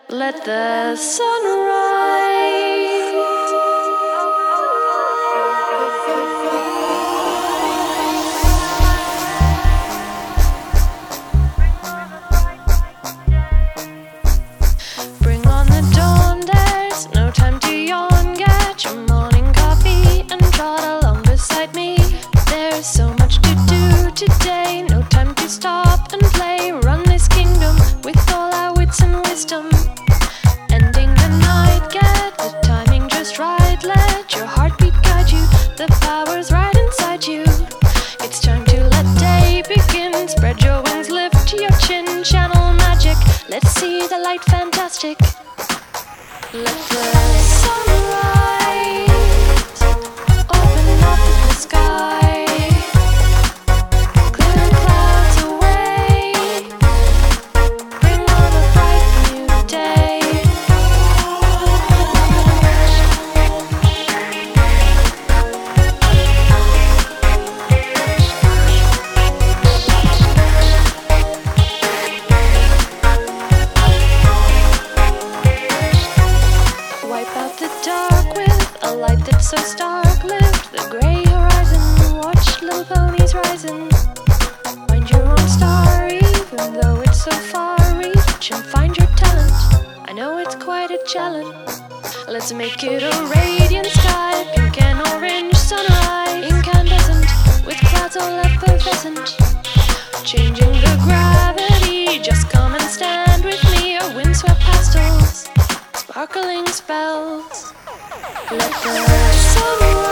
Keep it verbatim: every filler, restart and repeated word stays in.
Let the sun rise. Bring on the dawn, there's no time to yawn. Get your morning coffee and trot along beside me. There's so much to do today, no time to stop and play. Run this kingdom with all our wits and wisdom. Ending the night, get the timing just right. Let your heartbeat guide you, the power's right inside you. It's time to let day begin. Spread your wings, lift your chin, channel magic. Let's see the light fantastic. Let the sun rise. Open up the sky. Clear the clouds away. Bring on a bright new day. Wipe out the dark with a light that's so stark. Lift the gray horizon, watch little ponies rising. Find your own star, even though it's so far. Reach and find your talent, I know it's quite a challenge. Let's make it a radiant sky, pink and orange sunrise. Incandescent, with clouds all effervescent. Changing the gravity, just come and stand with me. Our windswept pastels, sparkling spells. Let the sun